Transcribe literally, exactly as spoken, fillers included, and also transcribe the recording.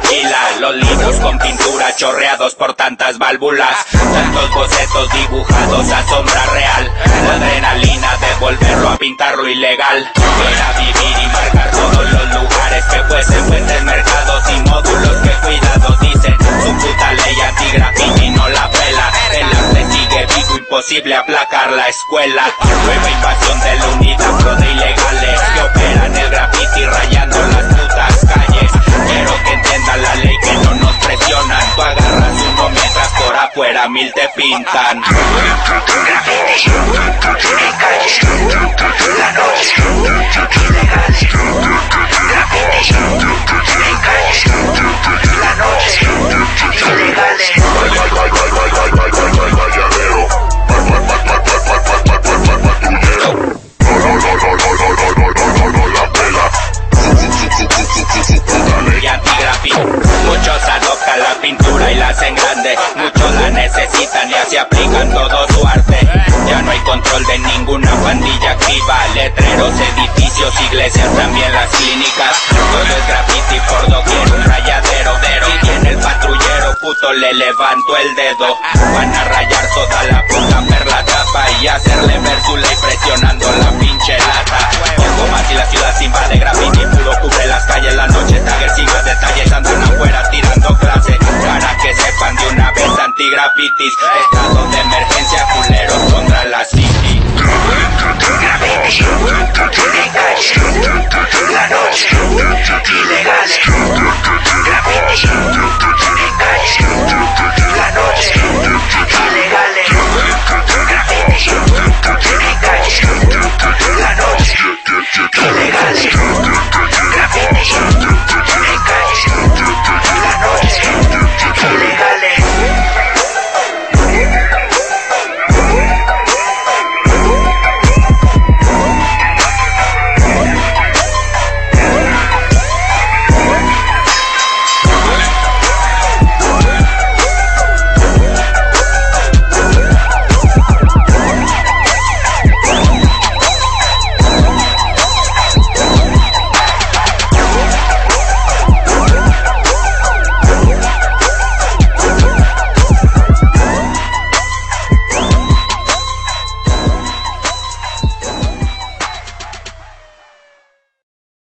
pila. Los libros con pintura chorreados por tantas válvulas, tantos bocetos dibujados a sombra real. La adrenalina de volverlo a pintar lo ilegal. Era vivir y marcar todos los lugares que fuesen fuentes, mercados y módulos que cuidados dicen. Su puta ley anti-graffiti no la pela. El arte sigue vivo, imposible aplacar la escuela. Nueva invasión de la unidad pro de ilegales que operan el graffiti rayando las putas calles. Quiero que entiendan la ley, que no nos presionan. Tú agarras uno mientras por afuera mil te pintan. Graffiti en calles, la noche ilegal. Graffiti en calles, la noche ilegales. Y antigraffiti, muchos adoptan la pintura y la hacen grande. Muchos la necesitan y así aplican todo su arte. Ya no hay control de ninguna pandilla activa. Letreros, edificios, iglesias, también las clínicas. Todo es graffiti por doquier, un rayadero. Si viene el patrullero, puto, le levanto el dedo. Van a rayar toda la puta perla tapa y hacerle ver su ley presionando la pinche lata. Poco más y la ciudad se invade.